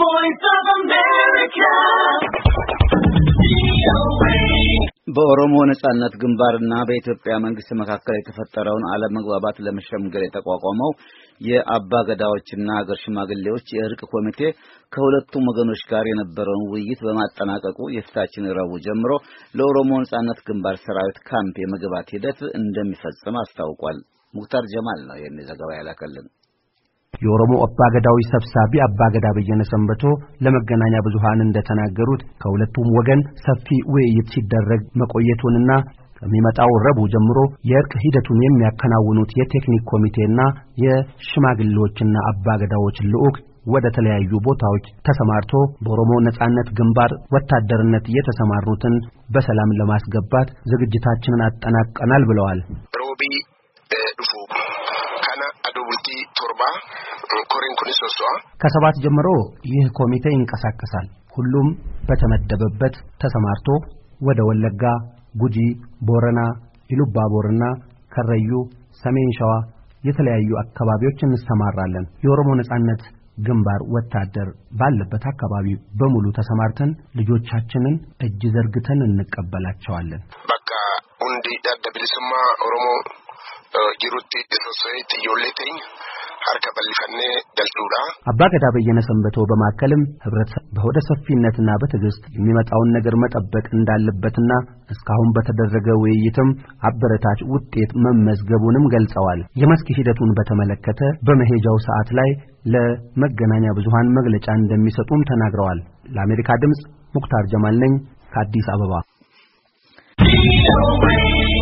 voice of America. በኦሮሞ ነጻነት ግንባርና በኢትዮጵያ መንግስት መካከል የተፈጠረውን አለመግባባት ለመሸምገል የተቋቋመው የአባ ገዳዎችና አገር ሽማግሌዎች የእርቅ ኮሚቴ ከሁለቱም ወገኖች ጋር የነበረውን ውይይት በማጠናቀቁ የፊታችን ረቡዕ ጀምሮ ለኦሮሞ ነጻነት ግንባር ሰራዊት ካምፕ የመግባት ሂደት እንደሚፈጽም አስታውቋል። ሙክታር ጀማል ነው ይህን ዘገባ ያላከልን። የኦሮሞ አባገዳዊ ሰብሳቢ አባገዳ በየነ ሰንበቶ ለመገናኛ ብዙሃን እንደተናገሩት ከሁለቱም ወገን ሰፊ ውይይት ሲደረግ መቆየቱንና ከሚመጣው ረቡዕ ጀምሮ የእርቅ ሂደቱን የሚያከናውኑት የቴክኒክ ኮሚቴና የሽማግሌዎችና አባገዳዎች ልዑክ ወደ ተለያዩ ቦታዎች ተሰማርቶ በኦሮሞ ነጻነት ግንባር ወታደርነት የተሰማሩትን በሰላም ለማስገባት ዝግጅታችንን አጠናቀናል ብለዋል። ሮቢ ዱፉ ካና አዶቡልቲ ቶርባ ከሰባት ጀምሮ ይህ ኮሚቴ ይንቀሳቀሳል። ሁሉም በተመደበበት ተሰማርቶ ወደ ወለጋ፣ ጉጂ፣ ቦረና፣ ኢሉባቦርና ከረዩ፣ ሰሜን ሸዋ የተለያዩ አካባቢዎች እንሰማራለን። የኦሮሞ ነጻነት ግንባር ወታደር ባለበት አካባቢ በሙሉ ተሰማርተን ልጆቻችንን እጅ ዘርግተን እንቀበላቸዋለን። በቃ እንዲ ዳደብልስማ ኦሮሞ ጅሩቲ ሶሶይቲ ዮሌቴኝ አባገዳ በየነ ሰንበቶ በማከልም ህብረተሰብ በሆደ ሰፊነትና በትዕግስት የሚመጣውን ነገር መጠበቅ እንዳለበትና እስካሁን በተደረገ ውይይትም አበረታች ውጤት መመዝገቡንም ገልጸዋል። የመስክ ሂደቱን በተመለከተ በመሄጃው ሰዓት ላይ ለመገናኛ ብዙሃን መግለጫ እንደሚሰጡም ተናግረዋል። ለአሜሪካ ድምጽ ሙክታር ጀማል ነኝ ከአዲስ አበባ።